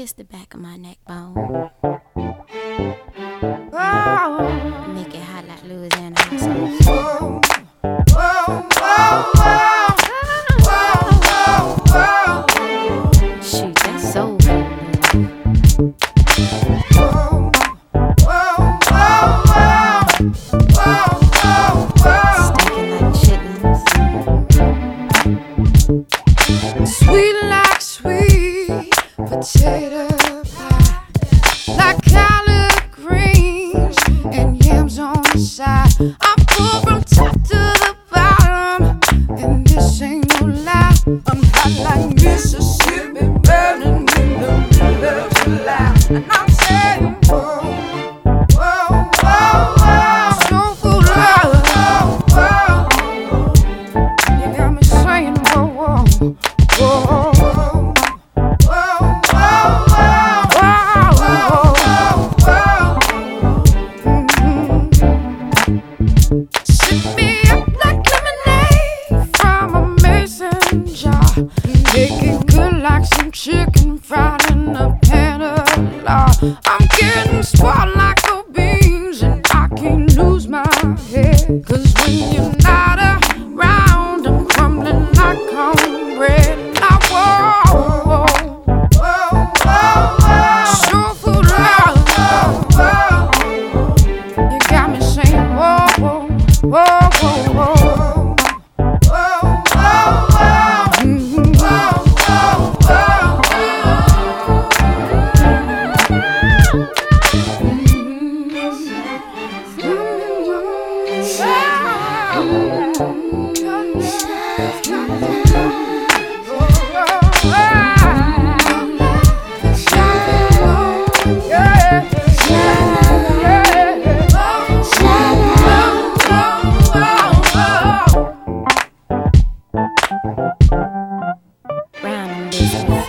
kiss the back of my neck bone. Make it hot like Louisiana hot sauce. Shoot, that's soul food. Stinking like chitlins. Sweet like sweet potato pie, like collard greens and yams on the side. I'm full from top to the bottom, and this ain't no lie. I'm hot like Mississippi, burning in the middle of July. And I'm saying, whoa, whoa, whoa, whoa, soul food love, whoa, whoa. You got me saying, whoa, whoa. Whoa, whoa, whoa, Sip me up like lemonade from a mason jar. Make it good like some chicken fried in a pan of lard. I'm getting spoiled like the beans, and I can't lose my head. 'Cause when you're not around, I'm crumbling like cornbread. Soul food love, you got me saying whoa, whoa, whoa, whoa, whoa, Brown and business.